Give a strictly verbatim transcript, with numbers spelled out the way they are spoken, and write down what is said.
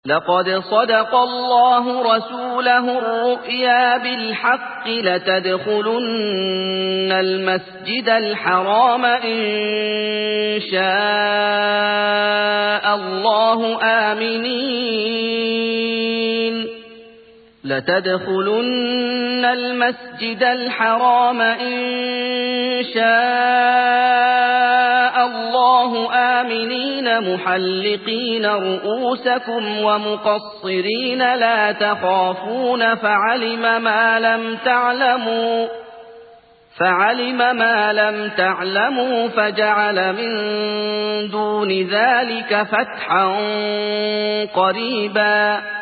لقد صدق الله رسوله الرؤيا بالحق لتدخلن المسجد الحرام إن شاء الله آمنين لتدخلن المسجد الحرام إن شاء الله آمنين محلقين رؤوسكم ومقصرين لا تخافون فعلم ما لم تعلموا فعلم ما لم تعلموا فجعل من دون ذلك فتحا قريبا